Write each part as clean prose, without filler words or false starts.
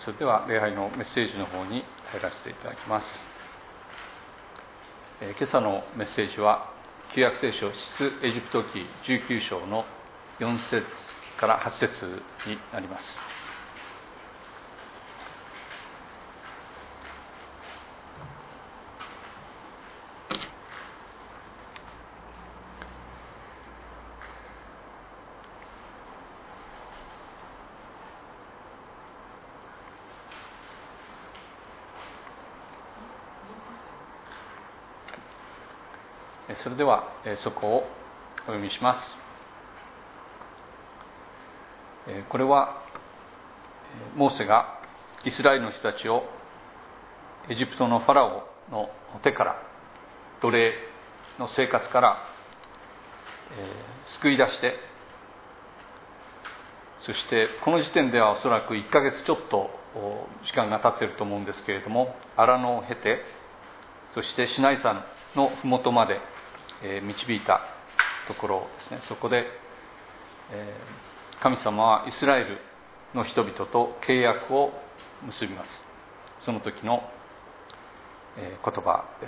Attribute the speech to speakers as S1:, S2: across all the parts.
S1: それでは礼拝のメッセージの方に入らせていただきます。今朝のメッセージは旧約聖書出エジプト記19章の4節から8節になります。それではそこをお読みします。これはモーセがイスラエルの人たちをエジプトのファラオの手から奴隷の生活から救い出して、そしてこの時点ではおそらく1ヶ月ちょっと時間が経っていると思うんですけれども、荒野を経て、そしてシナイ山の麓まで導いたところですね。そこで神様はイスラエルの人々と契約を結びます。その時の言葉です。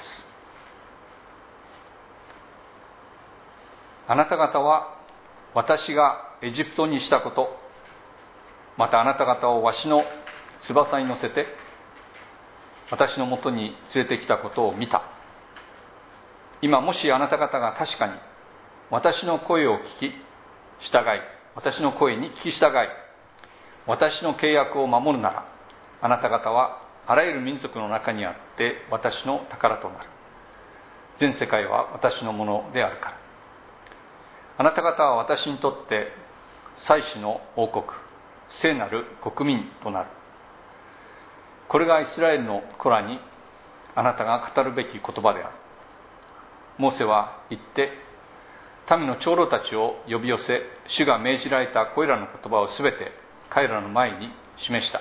S1: あなた方は私がエジプトにしたこと、またあなた方をわしの翼に乗せて私のもとに連れてきたことを見た。今もしあなた方が確かに私の声を聞き従い、私の声に聞き従い、私の契約を守るなら、あなた方はあらゆる民族の中にあって私の宝となる。全世界は私のものであるから。あなた方は私にとって祭司の王国、聖なる国民となる。これがイスラエルの子らにあなたが語るべき言葉である。モーセは言って民の長老たちを呼び寄せ、主が命じられたこれらの言葉をすべて彼らの前に示した。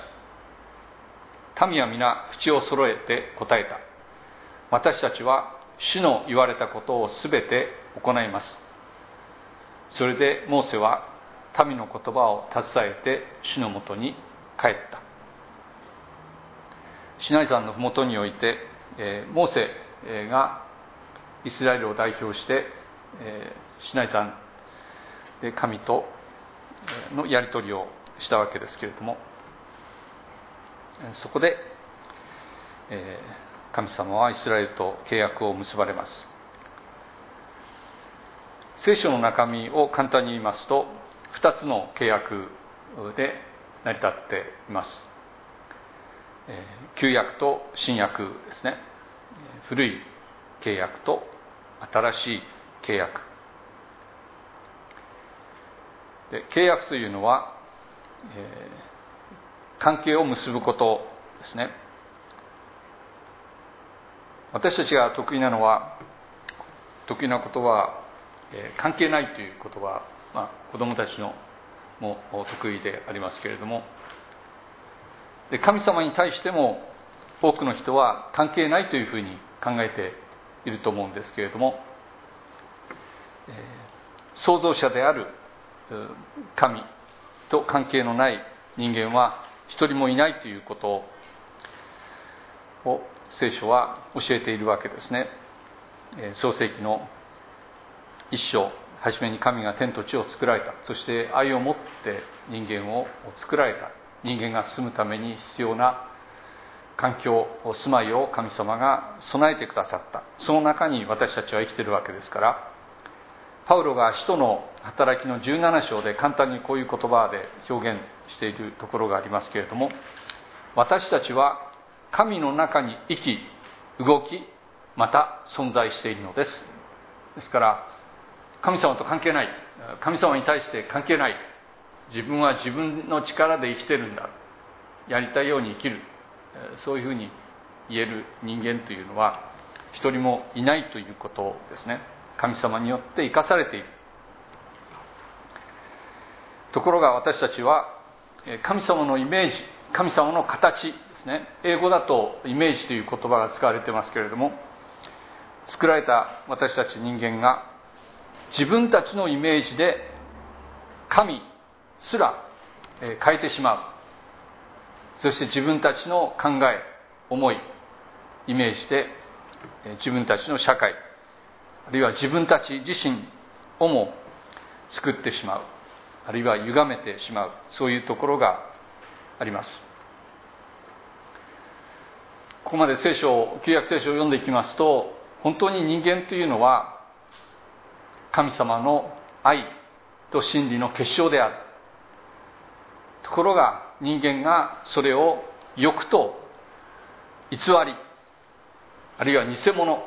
S1: 民は皆口を揃えて答えた。私たちは主の言われたことをすべて行います。それでモーセは民の言葉を携えて主のもとに帰った。シナイ山のふもとにおいて、モーセがイスラエルを代表してシナイ山で神とのやり取りをしたわけですけれども、そこで神様はイスラエルと契約を結ばれます。聖書の中身を簡単に言いますと、2つの契約で成り立っています。旧約と新約ですね。古い契約と新しい契約で、契約というのは、関係を結ぶことですね。私たちが得意なことは、関係ないということは、子供たちのも得意でありますけれども、で神様に対しても多くの人は関係ないというふうに考えていると思うんですけれども、創造者である神と関係のない人間は一人もいないということを聖書は教えているわけですね。創世記の一章、はじめに神が天と地を作られた。そして愛を持って人間を作られた。人間が住むために必要な環境、住まいを神様が備えてくださった。その中に私たちは生きているわけですから、パウロが使徒の働きの17章で簡単にこういう言葉で表現しているところがありますけれども、私たちは神の中に生き、動き、また存在しているのです。ですから神様と関係ない、神様に対して関係ない、自分は自分の力で生きてるんだ、やりたいように生きる、そういうふうに言える人間というのは一人もいないということですね。神様によって生かされている。ところが私たちは神様のイメージ、神様の形ですね。英語だとイメージという言葉が使われていますけれども、作られた私たち人間が自分たちのイメージで神すら変えてしまう。 そして自分たちの考え、思い、イメージで自分たちの社会、あるいは自分たち自身をも作ってしまう、あるいは歪めてしまう、そういうところがあります。ここまで旧約聖書を読んでいきますと、本当に人間というのは神様の愛と真理の結晶である。ところが人間がそれを欲と偽り、あるいは偽物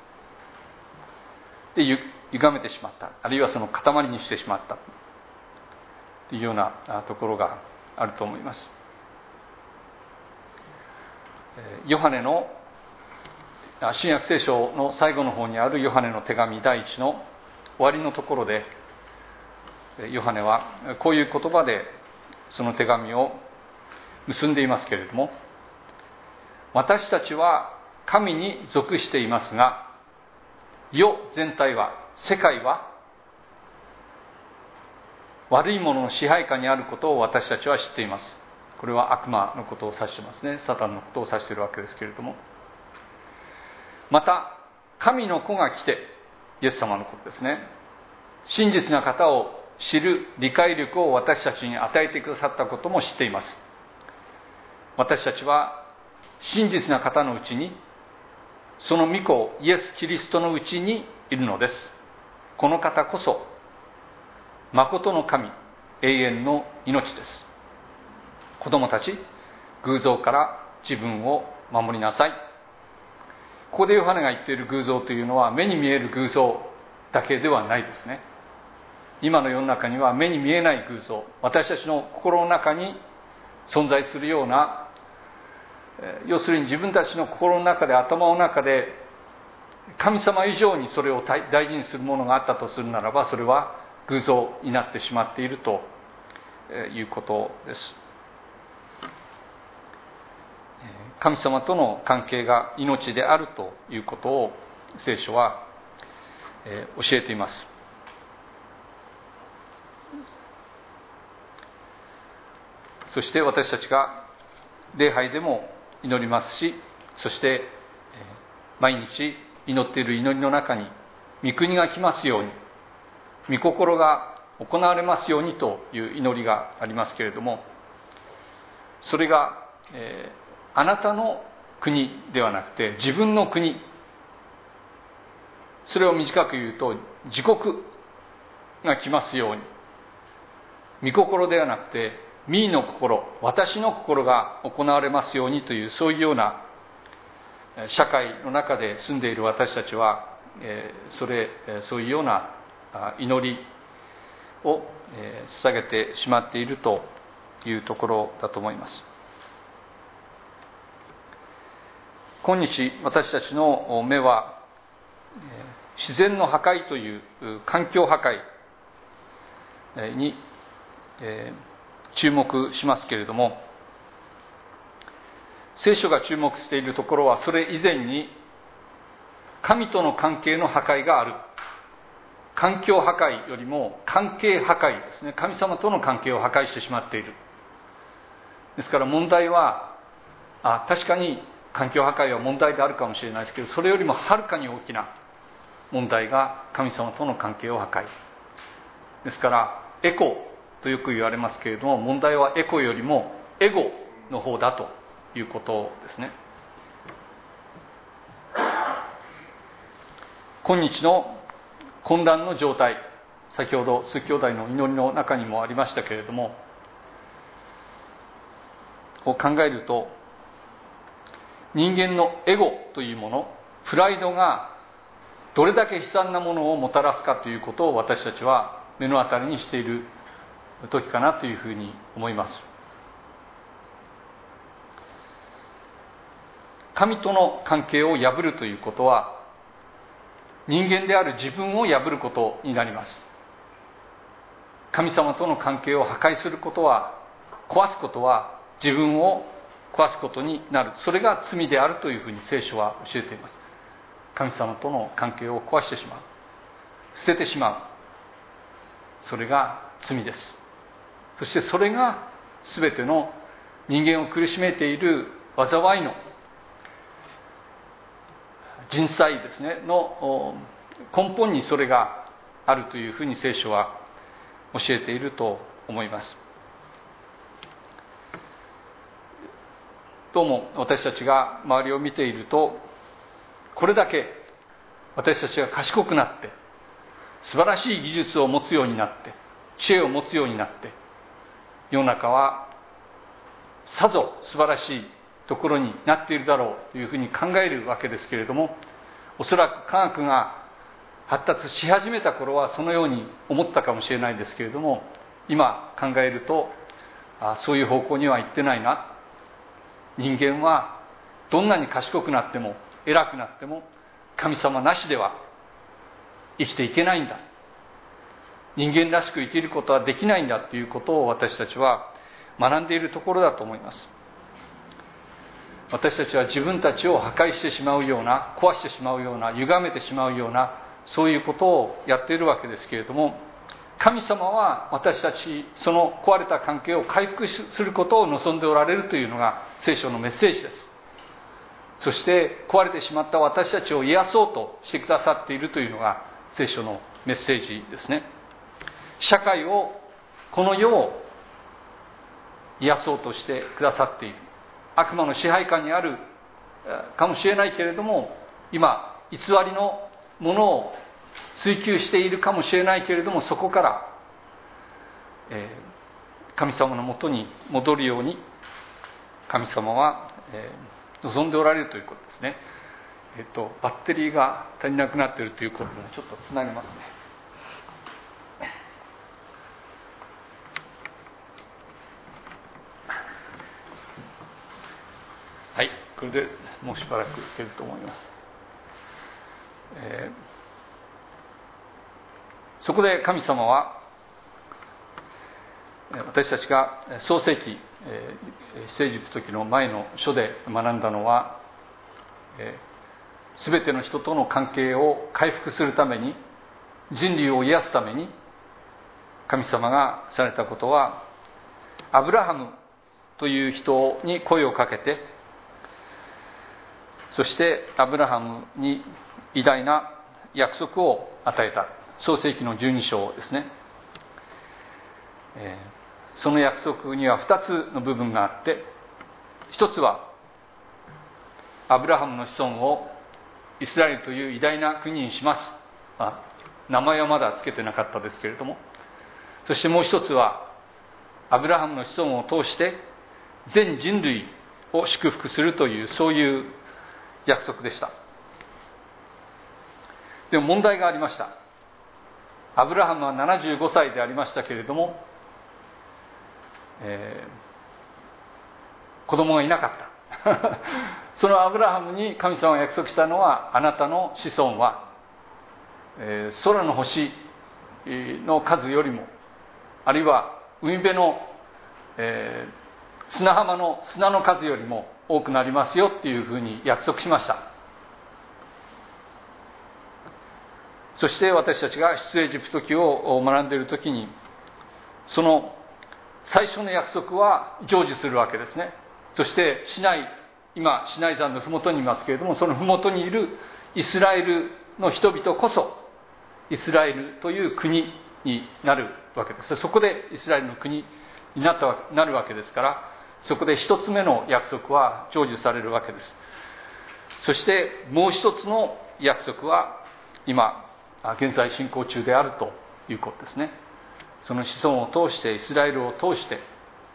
S1: で歪めてしまった、あるいはその塊にしてしまったというようなところがあると思います。ヨハネの新約聖書の最後の方にあるヨハネの手紙第1の終わりのところで、ヨハネはこういう言葉でその手紙を結んでいますけれども、私たちは神に属していますが、世全体は、世界は悪いものの支配下にあることを私たちは知っています。これは悪魔のことを指してますね。サタンのことを指しているわけですけれども、また神の子が来て、イエス様のことですね、真実な方を知る理解力を私たちに与えてくださったことも知っています。私たちは真実な方のうちに、その御子イエス・キリストのうちにいるのです。この方こそ誠の神、永遠の命です。子供たち、偶像から自分を守りなさい。ここでヨハネが言っている偶像というのは、目に見える偶像だけではないですね。今の世の中には目に見えない偶像、私たちの心の中に存在するような、要するに自分たちの心の中で、頭の中で神様以上にそれを大事にするものがあったとするならば、それは偶像になってしまっているということです。神様との関係が命であるということを聖書は教えています。そして私たちが礼拝でも祈りますし、そして毎日祈っている祈りの中に、御国が来ますように、御心が行われますようにという祈りがありますけれども、それが、あなたの国ではなくて自分の国、それを短く言うと自国が来ますように、御心ではなくてミーの心、私の心が行われますようにという、そういうような社会の中で住んでいる私たちは、そういうような祈りを捧げてしまっているというところだと思います。今日私たちの目は自然の破壊という環境破壊に注目しますけれども、聖書が注目しているところは、それ以前に神との関係の破壊がある。環境破壊よりも関係破壊ですね。神様との関係を破壊してしまっている。ですから問題は、確かに環境破壊は問題であるかもしれないですけど、それよりもはるかに大きな問題が神様との関係を破壊ですから、エコとよく言われますけれども、問題はエコよりもエゴの方だということですね。今日の混乱の状態、先ほど鈴木兄弟の祈りの中にもありましたけれども、を考えると、人間のエゴというもの、プライドがどれだけ悲惨なものをもたらすかということを、私たちは目の当たりにしている時かなというふうに思います。神との関係を破るということは、人間である自分を破ることになります。神様との関係を破壊することは、壊すことは自分を壊すことになる。それが罪であるというふうに聖書は教えています。神様との関係を壊してしまう、捨ててしまう、それが罪です。そしてそれが全ての人間を苦しめている災いの人災ですねの根本にそれがあるというふうに聖書は教えていると思います。どうも私たちが周りを見ていると、これだけ私たちが賢くなって素晴らしい技術を持つようになって知恵を持つようになって、世の中はさぞ素晴らしいところになっているだろうというふうに考えるわけですけれども、おそらく科学が発達し始めた頃はそのように思ったかもしれないですけれども、今考えるとそういう方向には行ってないな。人間はどんなに賢くなっても偉くなっても神様なしでは生きていけないんだ、人間らしく生きることはできないんだということを私たちは学んでいるところだと思います。私たちは自分たちを破壊してしまうような、壊してしまうような、歪めてしまうような、そういうことをやっているわけですけれども、神様は私たちその壊れた関係を回復することを望んでおられるというのが聖書のメッセージです。そして壊れてしまった私たちを癒そうとしてくださっているというのが聖書のメッセージですね。社会を、この世を癒そうとしてくださっている。悪魔の支配下にあるかもしれないけれども、今偽りのものを追求しているかもしれないけれども、そこから、神様のもとに戻るように神様は、望んでおられるということですね。バッテリーが足りなくなっているということでちょっとつなげますね。はい、これでもうしばらくいけると思います。そこで神様は私たちが創世記、出エジプト記の前の書で学んだのは、すべての人との関係を回復するために、人類を癒すために神様がされたことは、アブラハムという人に声をかけて、そしてアブラハムに偉大な約束を与えた。創世記の12章ですね。その約束には2つの部分があって、一つはアブラハムの子孫をイスラエルという偉大な国にします。名前はまだつけてなかったですけれども、そしてもう一つはアブラハムの子孫を通して全人類を祝福するという、そういう約束でした。でも問題がありました。アブラハムは75歳でありましたけれども、子供がいなかったそのアブラハムに神様が約束したのは、あなたの子孫は、空の星の数よりも、あるいは海辺の、砂浜の砂の数よりも多くなりますよっていうふうに約束しました。そして私たちが出エジプト記を学んでいるときに、その最初の約束は成就するわけですね。そして今シナイ山のふもとにいますけれども、そのふもとにいるイスラエルの人々こそイスラエルという国になるわけです。そこでイスラエルの国になるわけですから、そこで一つ目の約束は成就されるわけです。そしてもう一つの約束は今現在進行中であるということですね。その子孫を通して、イスラエルを通して、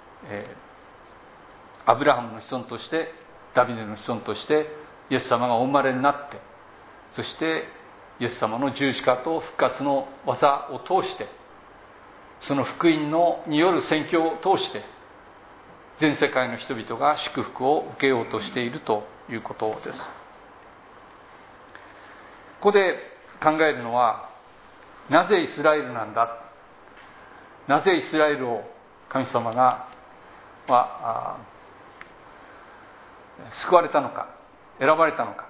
S1: アブラハムの子孫として、ダビデの子孫としてイエス様がお生まれになって、そしてイエス様の十字架と復活の技を通して、その福音による宣教を通して全世界の人々が祝福を受けようとしているということです。ここで考えるのは、なぜイスラエルなんだ、なぜイスラエルを神様が救われたのか、選ばれたのか。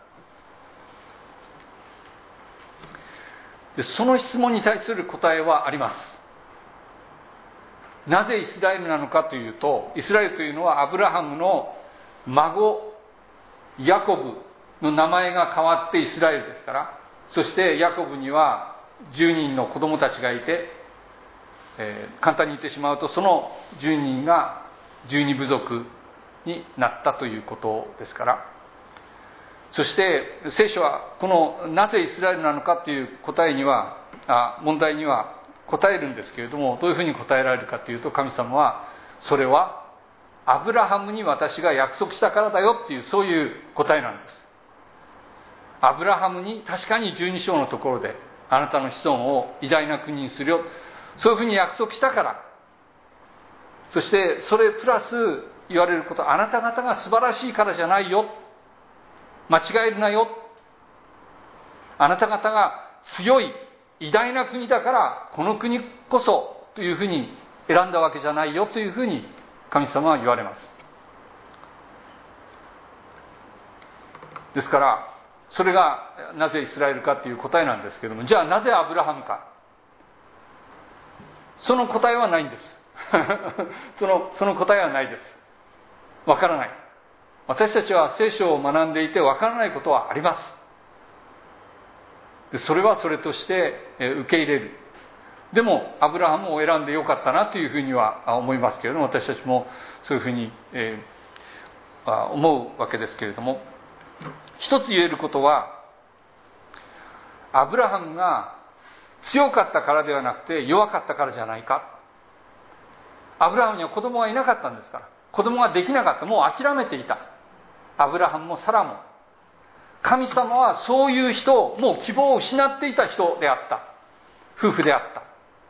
S1: でその質問に対する答えはあります。 なぜイスラエルなのかというと、イスラエルというのはアブラハムの孫ヤコブの名前が変わってイスラエルですから、そしてヤコブには10人の子供たちがいて、簡単に言ってしまうとその10人が12部族になったということですから、そして聖書はこのなぜイスラエルなのかという問題には答えるんですけれども、どういうふうに答えられるかというと、神様はそれはアブラハムに私が約束したからだよっていう、そういう答えなんです。アブラハムに確かに12章のところであなたの子孫を偉大な国にするよ、そういうふうに約束したから、そしてそれプラス言われること、あなた方が素晴らしいからじゃないよ、間違えるなよ、あなた方が強い偉大な国だからこの国こそというふうに選んだわけじゃないよというふうに神様は言われます。ですからそれがなぜイスラエルかという答えなんですけども、じゃあなぜアブラハムか、その答えはないんですその答えはないです。わからない。私たちは聖書を学んでいてわからないことはあります。それはそれとして受け入れる。でもアブラハムを選んでよかったなというふうには思いますけれども、私たちもそういうふうに思うわけですけれども、一つ言えることは、アブラハムが強かったからではなくて弱かったからじゃないか。アブラハムには子供がいなかったんですから、子供ができなかった、もう諦めていた。アブラハムもサラも。神様はそういう人、もう希望を失っていた人であった。夫婦であった。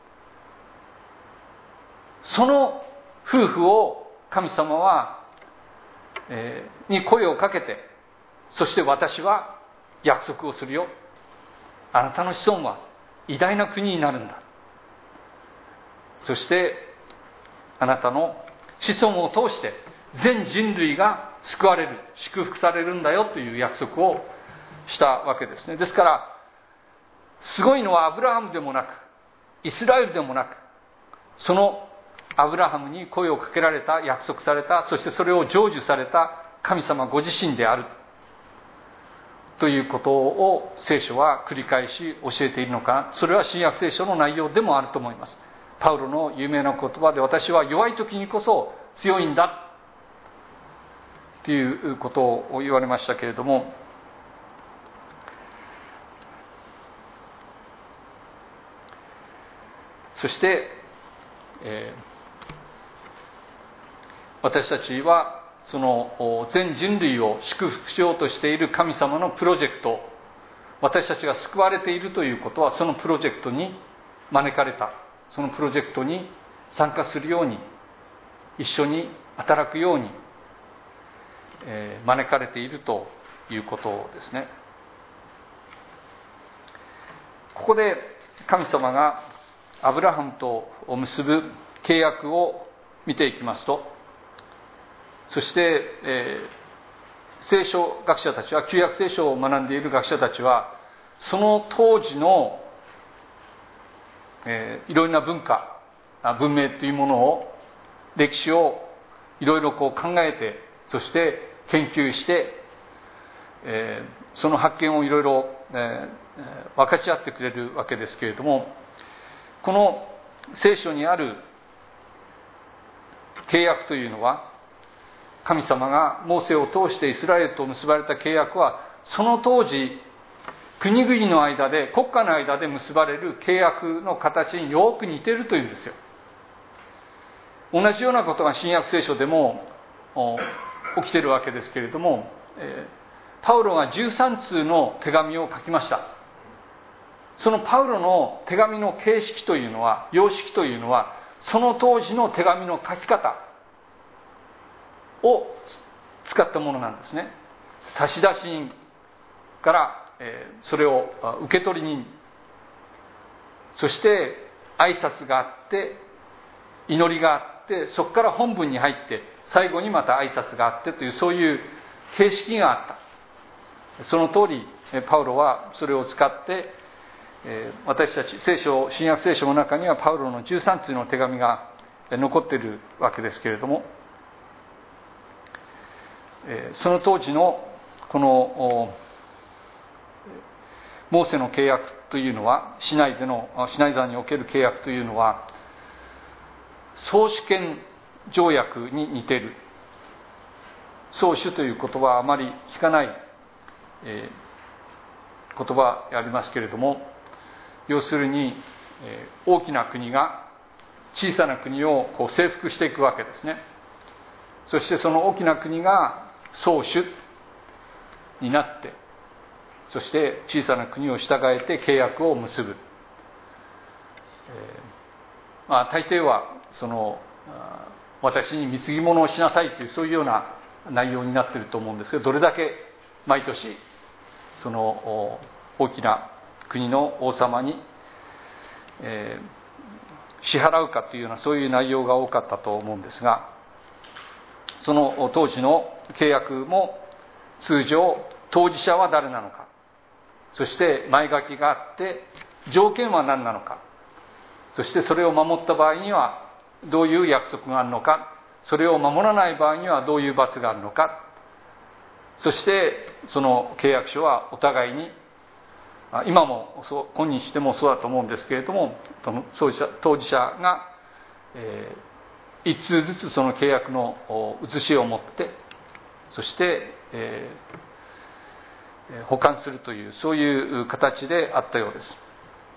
S1: その夫婦を神様は、に声をかけて、そして私は約束をするよ。あなたの子孫は偉大な国になるんだ。そしてあなたの子孫を通して全人類が救われる、祝福されるんだよという約束をしたわけですね。ですからすごいのはアブラハムでもなくイスラエルでもなく、そのアブラハムに声をかけられた、約束された、そしてそれを成就された神様ご自身であるということを聖書は繰り返し教えているのかな。それは新約聖書の内容でもあると思います。パウロの有名な言葉で、私は弱い時にこそ強いんだということを言われましたけれども、そして、私たちはその全人類を祝福しようとしている神様のプロジェクト、私たちが救われているということは、そのプロジェクトに招かれた、そのプロジェクトに参加するように、一緒に働くように、招かれているということですね。ここで神様がアブラハムと結ぶ契約を見ていきますと、そして、聖書学者たちは、旧約聖書を学んでいる学者たちは、その当時の、いろいろな文化、文明というものを、歴史をいろいろ考えて、そして研究して、その発見をいろいろ分かち合ってくれるわけですけれども、この聖書にある契約というのは、神様がモーセを通してイスラエルと結ばれた契約は、その当時国々の間で、国家の間で結ばれる契約の形によく似ているというんですよ。同じようなことが新約聖書でも起きているわけですけれども、パウロが13通の手紙を書きました。そのパウロの手紙の形式というのは、様式というのは、その当時の手紙の書き方を使ったものなんですね。差出人から、それを受け取り人、そして挨拶があって祈りがあって、そこから本文に入って最後にまた挨拶があってという、そういう形式があった。その通りパウロはそれを使って、私たち新約聖書の中にはパウロの13通の手紙が残っているわけですけれども、その当時のこのモーセの契約というのは、シナイ山における契約というのは宗主権条約に似ている。宗主という言葉はあまり聞かない、言葉でありますけれども、要するに、大きな国が小さな国を征服していくわけですね。そしてその大きな国が宗主になって、そして小さな国を従えて契約を結ぶ。大抵は私に貢ぎ物をしなさいという、そういうような内容になっていると思うんですけど、どれだけ毎年その大きな国の王様に、支払うかというような、そういう内容が多かったと思うんですが、その当時の契約も通常当事者は誰なのか、そして前書きがあって条件は何なのか、そしてそれを守った場合にはどういう約束があるのか、それを守らない場合にはどういう罰があるのか、そしてその契約書はお互いに、今も今日してもそうだと思うんですけれども、当事者が一通ずつその契約の写しを持って、そして保管するという、そういう形であったようです。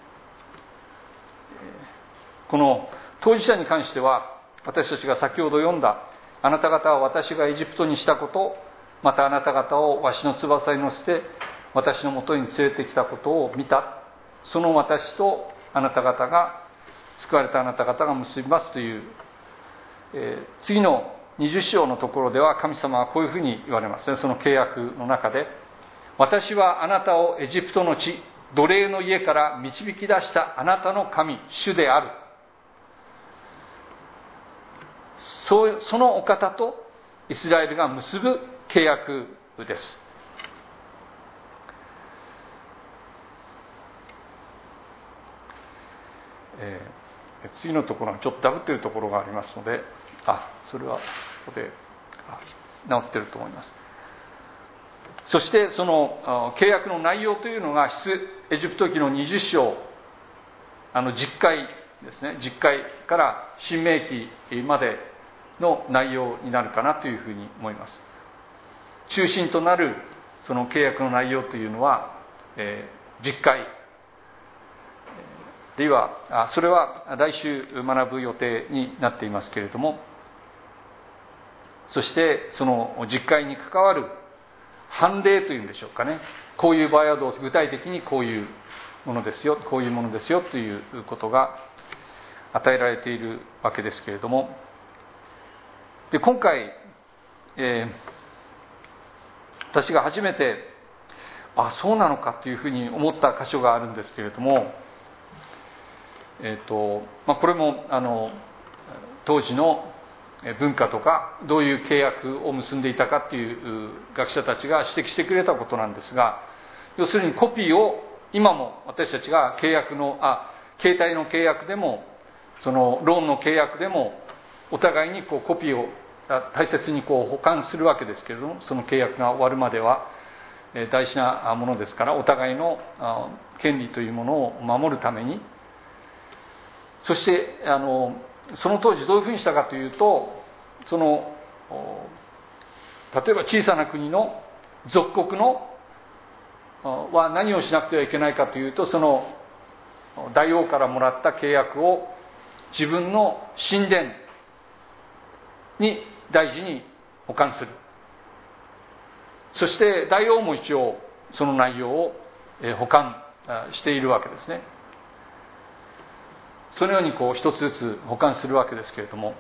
S1: この当事者に関しては、私たちが先ほど読んだ、あなた方は私がエジプトにしたこと、またあなた方をわしの翼に乗せて私のもとに連れてきたことを見た、その私とあなた方が、救われたあなた方が結びますという、次の20章のところでは神様はこういうふうに言われますね。その契約の中で、私はあなたをエジプトの地、奴隷の家から導き出したあなたの神、主である。そのお方とイスラエルが結ぶ契約です。次のところはちょっとダブっているところがありますので、それはここで直っていると思います。そしてその契約の内容というのが出エジプト記の20章、10回ですね、10回から新明記までの内容になるかなというふうに思います。中心となるその契約の内容というのは、10回では、それは来週学ぶ予定になっていますけれども、そしてその10回に関わる判例というんでしょうかね、こういう場合はどう、具体的にこういうものですよ、こういうものですよということが与えられているわけですけれども、で今回、私が初めてそうなのかというふうに思った箇所があるんですけれども、これも当時の文化とかどういう契約を結んでいたかという学者たちが指摘してくれたことなんですが、要するにコピーを今も私たちが携帯の契約でも、そのローンの契約でもお互いにコピーを大切に保管するわけですけれども、その契約が終わるまでは大事なものですから、お互いの権利というものを守るために、そしてその当時どういうふうにしたかというと、例えば小さな国の属国のは何をしなくてはいけないかというと、その大王からもらった契約を自分の神殿に大事に保管する。そして大王も一応その内容を保管しているわけですね。そのように一つずつ保管するわけですけれども、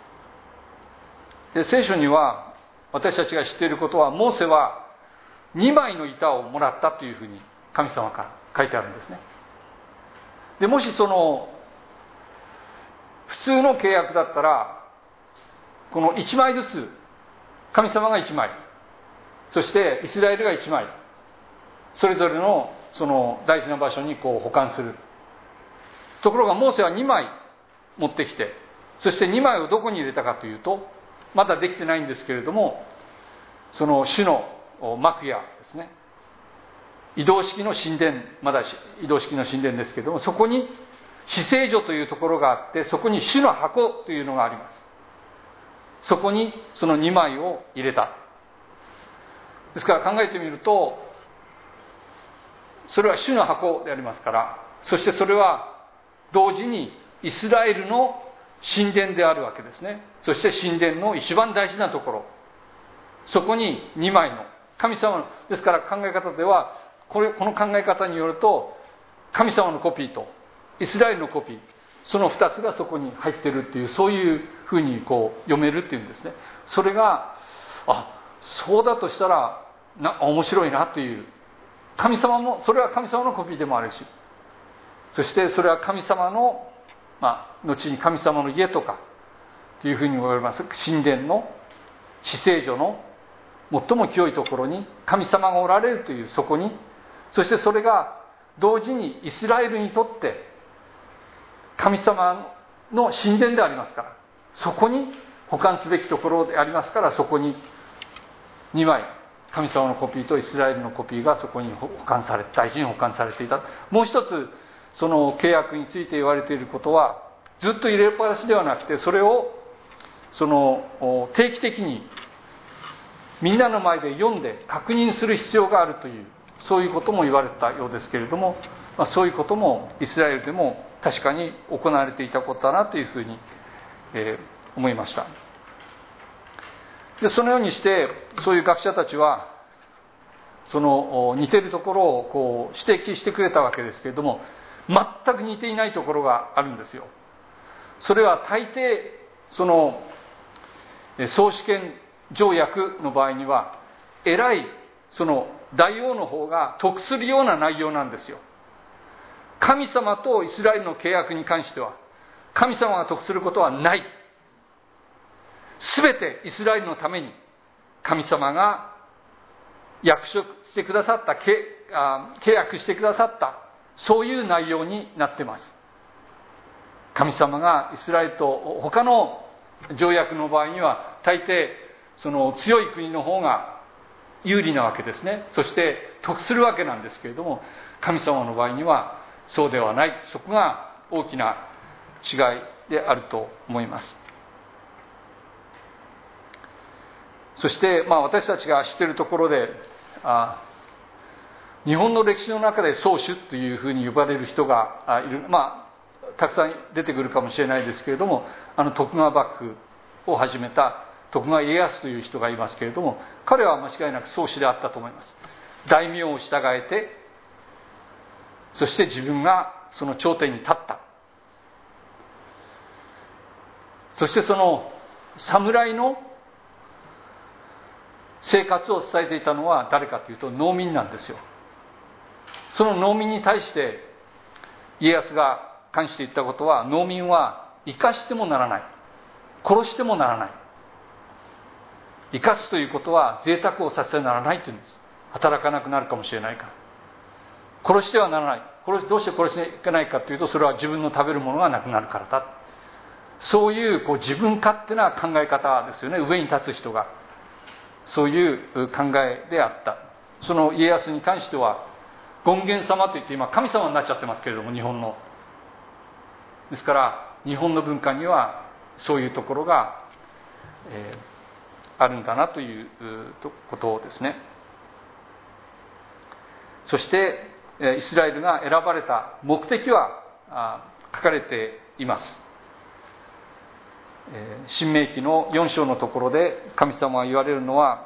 S1: で聖書には私たちが知っていることは、モーセは2枚の板をもらったというふうに神様から書いてあるんですね。でもしその普通の契約だったら、この1枚ずつ、神様が1枚、そしてイスラエルが1枚、それぞれのその大事な場所に保管する。ところがモーセは2枚持ってきて、 そして2枚をどこに入れたかというと、まだできてないんですけれども、その主の幕屋ですね、移動式の神殿、まだ移動式の神殿ですけれども、そこに至聖所というところがあって、そこに主の箱というのがあります。そこにその2枚を入れた。ですから考えてみると、それは主の箱でありますから、そしてそれは同時にイスラエルの神殿であるわけですね。そして神殿の一番大事なところ、そこに2枚の神様の、ですから考え方では、この考え方によると、神様のコピーとイスラエルのコピー、その2つがそこに入っているっていう、そういうふうに読めるっていうんですね。それが、そうだとしたら面白いなという、神様も、それは神様のコピーでもあるし、そしてそれは神様の、後に神様の家とかというふうに言われます神殿の至聖所の最も清いところに神様がおられるという、そこに、そしてそれが同時にイスラエルにとって神様の神殿でありますから、そこに保管すべきところでありますから、そこに2枚、神様のコピーとイスラエルのコピーがそこに大事に保管されていた。もう一つ、その契約について言われていることは、ずっと入れっぱなしではなくて、それを定期的にみんなの前で読んで確認する必要があるという、そういうことも言われたようですけれども、そういうこともイスラエルでも確かに行われていたことだなというふうに、思いました。でそのようにしてそういう学者たちはその似ているところを指摘してくれたわけですけれども、全く似ていないところがあるんですよ。それは大抵その宗主権条約の場合には、偉いその大王の方が得するような内容なんですよ。神様とイスラエルの契約に関しては神様が得することはない。すべてイスラエルのために神様が約束してくださった、契約してくださった、そういう内容になっています。神様がイスラエルと他の条約の場合には大抵その強い国の方が有利なわけですね。そして得するわけなんですけれども、神様の場合にはそうではない。そこが大きな違いであると思います。そして、私たちが知っているところで、日本の歴史の中で宗主というふうに呼ばれる人がいる、たくさん出てくるかもしれないですけれども、徳川幕府を始めた徳川家康という人がいますけれども、彼は間違いなく宗主であったと思います。大名を従えて、そして自分がその頂点に立った。そしてその侍の生活を伝えていたのは誰かというと農民なんですよ。その農民に対して家康が関して言ったことは、農民は生かしてもならない、殺してもならない。生かすということは贅沢をさせてはならないというんです。働かなくなるかもしれないから。殺してはならない。どうして殺していけないかというと、それは自分の食べるものがなくなるからだ。そういう自分勝手な考え方ですよね。上に立つ人がそういう考えであった。その家康に関しては権現様といって今神様になっちゃってますけれども、日本のですから日本の文化にはそういうところが、あるんだなということですね。そしてイスラエルが選ばれた目的は書かれています。申命記の4章のところで神様が言われるのは、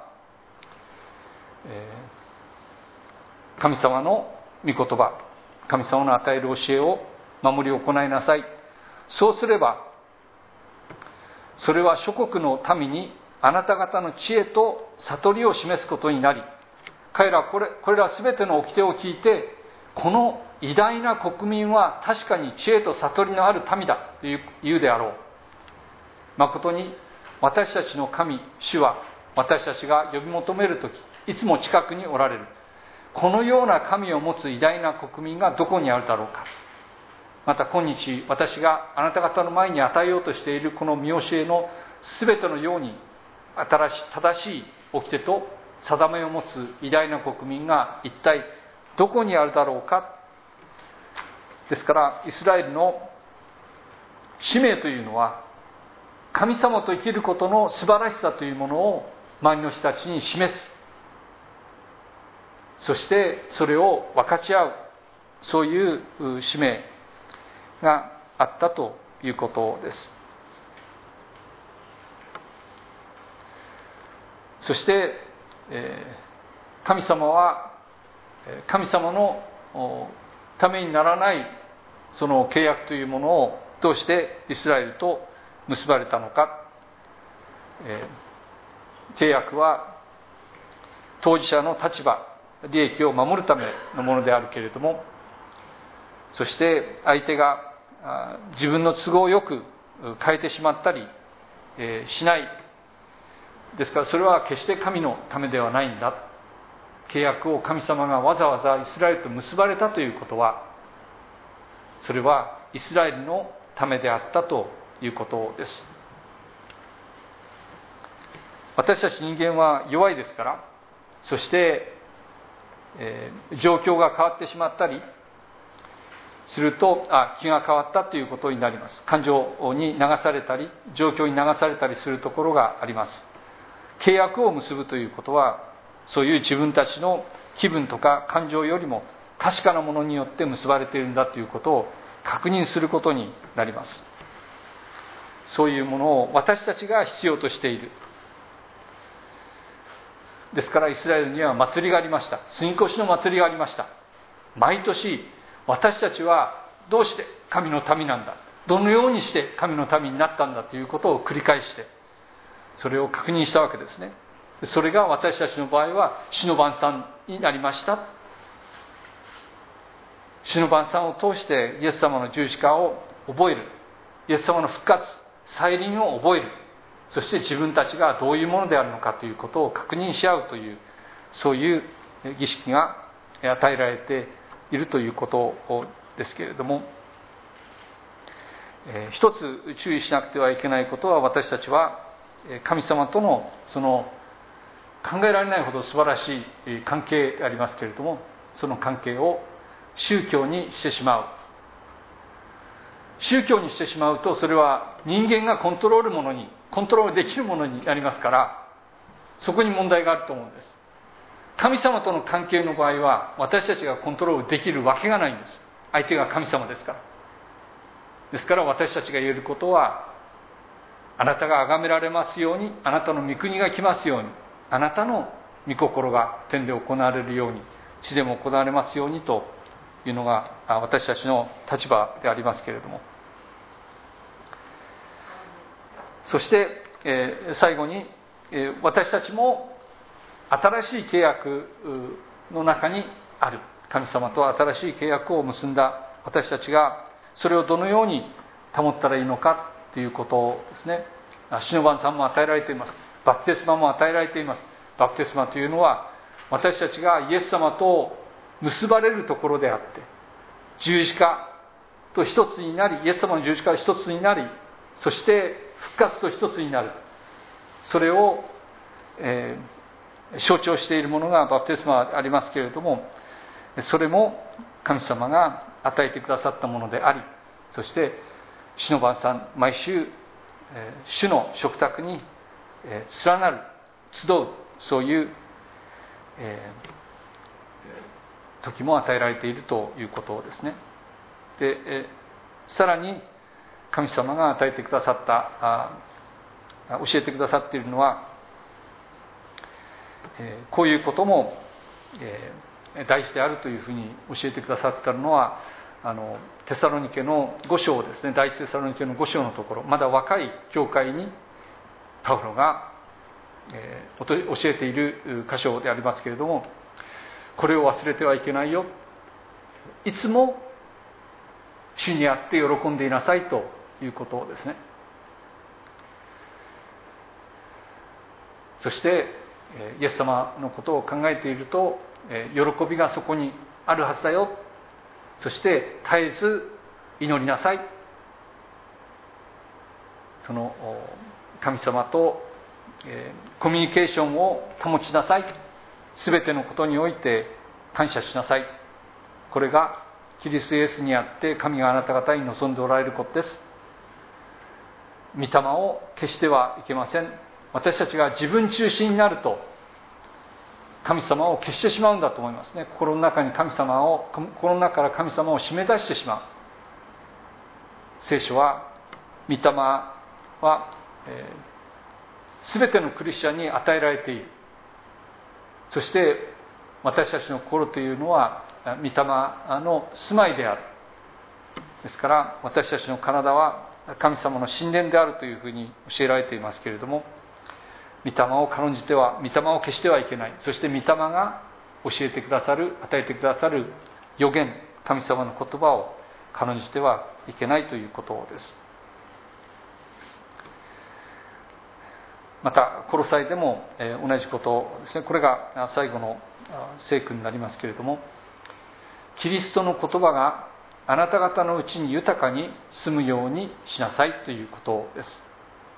S1: 神様の御言葉、神様の与える教えを守り行いなさい。そうすればそれは諸国の民にあなた方の知恵と悟りを示すことになり、彼らはこれら全ての掟を聞いて、この偉大な国民は確かに知恵と悟りのある民だと言うであろう。誠に私たちの神主は私たちが呼び求めるときいつも近くにおられる。このような神を持つ偉大な国民がどこにあるだろうか。 また今日私があなた方の前に与えようとしているこの見教えの全てのように正しい掟と定めを持つ偉大な国民が一体どこにあるだろうか。ですからイスラエルの使命というのは、神様と生きることの素晴らしさというものを周りの人たちに示す、そしてそれを分かち合う、そういう使命があったということです。そして神様は神様のためにならないその契約というものをどうしてイスラエルと結ばれたのか。契約は当事者の立場、利益を守るためのものであるけれども、そして相手が自分の都合よく変えてしまったりしない。ですからそれは決して神のためではないんだ。契約を神様がわざわざイスラエルと結ばれたということは、それはイスラエルのためであったということです。私たち人間は弱いですから、そして、状況が変わってしまったりすると気が変わったということになります。感情に流されたり状況に流されたりするところがあります。契約を結ぶということは、そういう自分たちの気分とか感情よりも確かなものによって結ばれているんだということを確認することになります。そういうものを私たちが必要としている。ですからイスラエルには祭りがありました。杉越の祭りがありました。毎年私たちはどうして神の民なんだ、どのようにして神の民になったんだということを繰り返してそれを確認したわけですね。それが私たちの場合は死の晩餐になりました。死の晩餐を通してイエス様の十字架を覚える、イエス様の復活、再臨を覚える、そして自分たちがどういうものであるのかということを確認し合うという、そういう儀式が与えられているということですけれども、一つ注意しなくてはいけないことは、私たちは神様とのその考えられないほど素晴らしい関係でありますけれども、その関係を宗教にしてしまう。宗教にしてしまうと、それは人間がコントロールできるものになりますから、そこに問題があると思うんです。神様との関係の場合は私たちがコントロールできるわけがないんです。相手が神様ですから。ですから私たちが言えることは、あなたが崇められますように、あなたの御国が来ますように、あなたの御心が天で行われるように、地でも行われますようにというのが私たちの立場でありますけれども、そして最後に私たちも新しい契約の中にある。神様と新しい契約を結んだ私たちがそれをどのように保ったらいいのかということですね。死の晩餐も与えられています。バプテスマも与えられています。バプテスマというのは私たちがイエス様と結ばれるところであって、十字架と一つになり、イエス様の十字架と一つになり、そして復活と一つになる、それを、象徴しているものがバプテスマでありますけれども、それも神様が与えてくださったものであり、そして死の晩餐、毎週主の食卓に連なる、集う、そういう時も与えられているということですね。でさらに神様が与えてくださった教えてくださっているのは、こういうことも大事であるというふうに教えてくださったのは、テサロニケの5章ですね。第一テサロニケの5章のところ、まだ若い教会にパウロが教えている箇所でありますけれども、これを忘れてはいけないよ、いつも主にあって喜んでいなさいということですね。そしてイエス様のことを考えていると、喜びがそこにあるはずだよ。そして絶えず祈りなさい。その神様とコミュニケーションを保ちなさい。すべてのことにおいて感謝しなさい。これがキリストイエスにあって神があなた方に望んでおられることです。御霊を消してはいけません。私たちが自分中心になると神様を消してしまうんだと思いますね。心の中から神様を締め出してしまう。聖書は御霊は、全てのクリスチャンに与えられている。そして私たちの心というのは御霊の住まいである。ですから私たちの体は神様の神殿であるというふうに教えられていますけれども、御霊を軽んじては、御霊を消してはいけない。そして御霊が教えてくださる、与えてくださる預言、神様の言葉を軽んじてはいけないということです。またコロサイでも同じことですね。これが最後の聖句になりますけれども、キリストの言葉があなた方のうちに豊かに住むようにしなさいということです。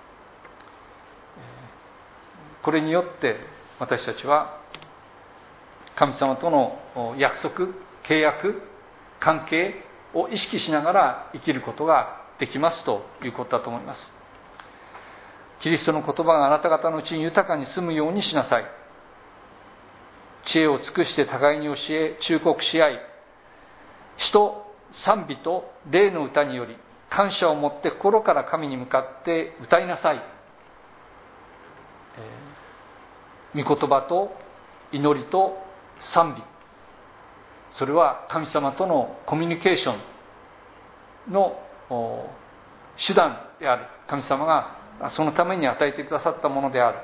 S1: これによって私たちは神様との約束、契約、関係を意識しながら生きることができますということだと思います。キリストの言葉があなた方のうちに豊かに住むようにしなさい。知恵を尽くして互いに教え、忠告し合い、詩と賛美と霊の歌により感謝を持って心から神に向かって歌いなさい。御言葉と祈りと賛美、それは神様とのコミュニケーションの手段である。神様がそのために与えてくださったものである。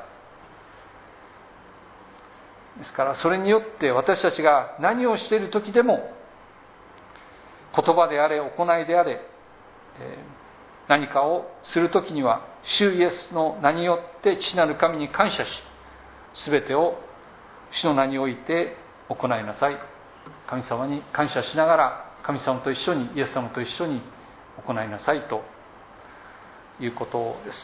S1: ですからそれによって私たちが何をしている時でも、言葉であれ行いであれ、何かをする時には主イエスの名によって父なる神に感謝し、すべてを主の名において行いなさい。神様に感謝しながら神様と一緒に、イエス様と一緒に行いなさいということです。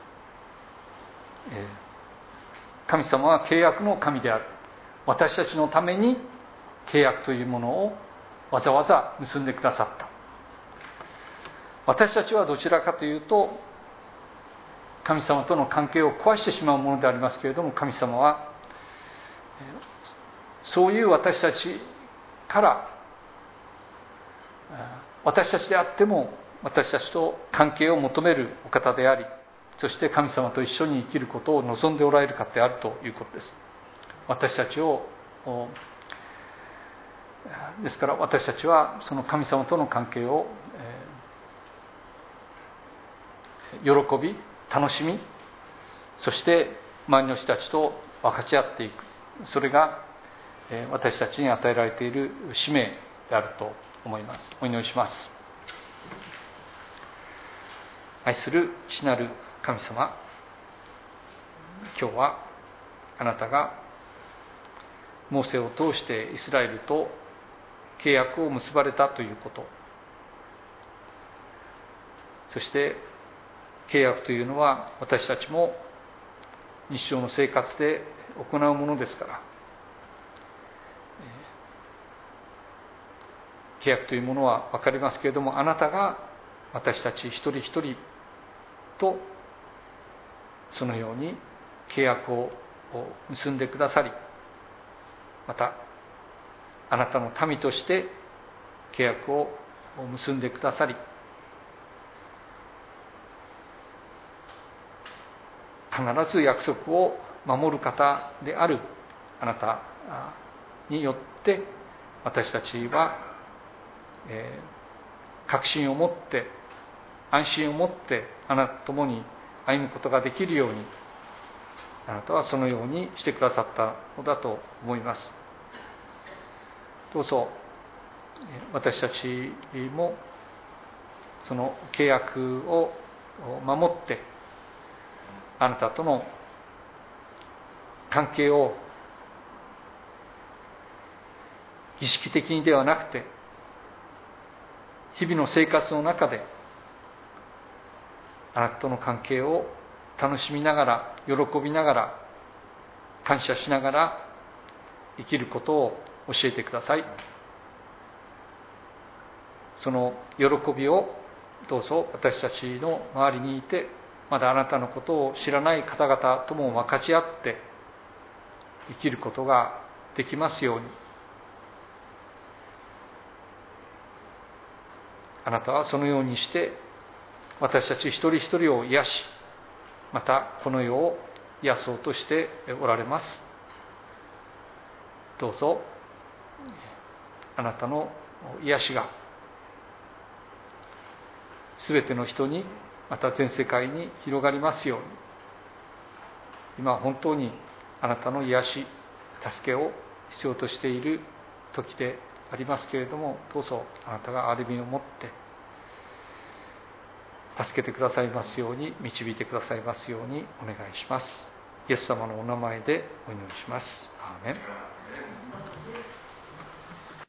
S1: 神様は契約の神である。私たちのために契約というものをわざわざ結んでくださった。私たちはどちらかというと神様との関係を壊してしまうものでありますけれども、神様はそういう私たちから私たちであっても私たちと関係を求めるお方であり、そして神様と一緒に生きることを望んでおられる方であるということです。ですから私たちはその神様との関係を喜び、楽しみ、そして周りの人たちと分かち合っていく、それが私たちに与えられている使命であると思います。お祈りします。愛する父なる神様、今日はあなたがモーセを通してイスラエルと契約を結ばれたということ、そして契約というのは私たちも日常の生活で行うものですから、契約というものは分かりますけれども、あなたが私たち一人一人とそのように契約を結んでくださり、またあなたの民として契約を結んでくださり、必ず約束を守る方であるあなたによって私たちは、確信を持って安心を持ってあなたと共に歩むことができるように、あなたはそのようにしてくださったのだと思います。どうぞ私たちもその契約を守ってあなたとの関係を儀式的にではなくて日々の生活の中であなたとの関係を楽しみながら、喜びながら、感謝しながら生きることを教えてください。その喜びをどうぞ私たちの周りにいて、まだあなたのことを知らない方々とも分かち合って生きることができますように。あなたはそのようにして私たち一人一人を癒し、またこの世を癒そうとしておられます。どうぞあなたの癒しがすべての人に、また全世界に広がりますように。今本当にあなたの癒し、助けを必要としている時でありますけれども、どうぞあなたが憐れみを持って助けてくださいますように、導いてくださいますようにお願いします。イエス様のお名前でお祈りします。アーメン。